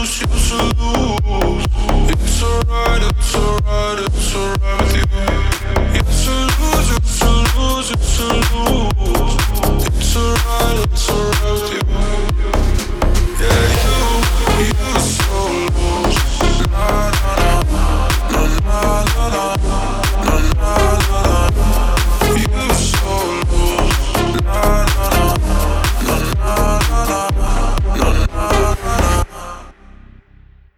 lose, used to lose. It's alright, it's alright, it's alright with you.